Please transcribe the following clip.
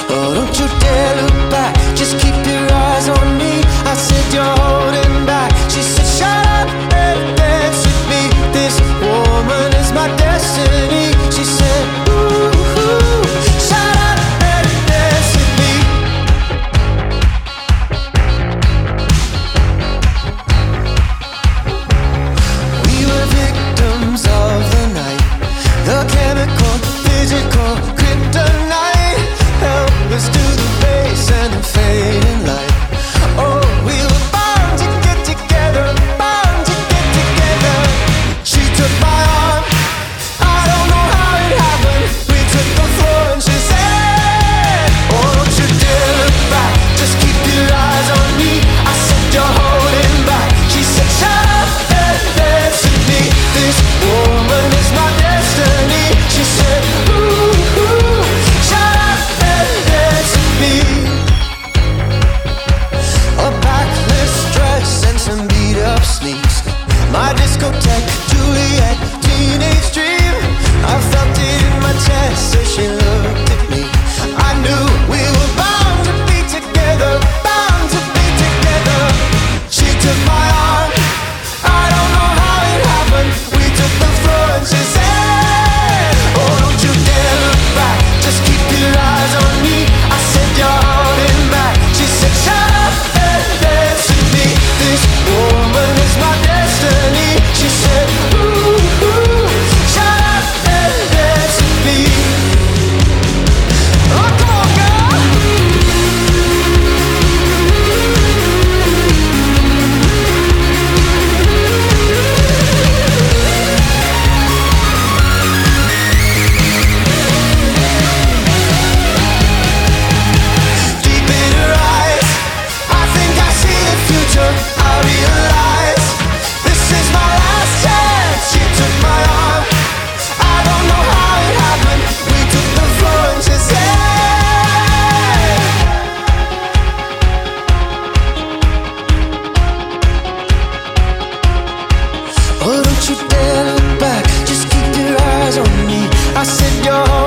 Oh, don't you dare look back, just keep your eyes on me. I said you're holding back. She said shut up and dance with me. This woman is my destiny. She said ooh, shut up and dance with me. We were victims of the night, the chemical, physical, kryptonite. Help us to the base and the fading light. Oh, we were bound to get together, bound to get together. She took my arm, I don't know how it happened. We took the floor and she said, oh, don't you dare look back, just keep your eyes on me. I said you're holding back. She said shut up and dance with me. This woman is my destiny. She said ooh, shut up and dance with me. A backless dress and some beat up sneaks. My discotheque, Juliet, teenage dream. I felt it in my chest as she looked at me. I knew we were bound to be together, bound to be together. She took my arm, I don't know how it happened. We took the floor and she said, oh, don't you dare look back, just keep your eyes on me. I said you're holding back. She said shut up and dance with me. This woman is my destiny. She said ooh, shut up and dance with me. Oh, come on, girl. Deep in her eyes, I think I see the future. I realize this is my last chance. She took my arm, I don't know how it happened. We took the floor and she said, oh, don't you dare look back, just keep your eyes on me. I said you're